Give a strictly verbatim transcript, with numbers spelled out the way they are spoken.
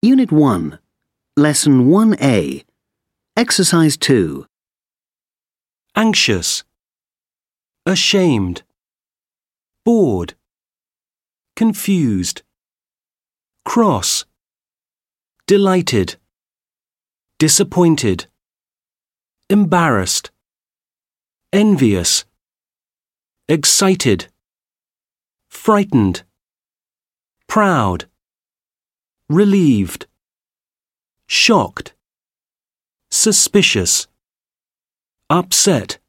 Unit one, Lesson one A, Exercise two. Anxious, ashamed, bored, confused, cross, delighted, disappointed, embarrassed, envious, excited, frightened, proud, relieved, shocked, suspicious, upset,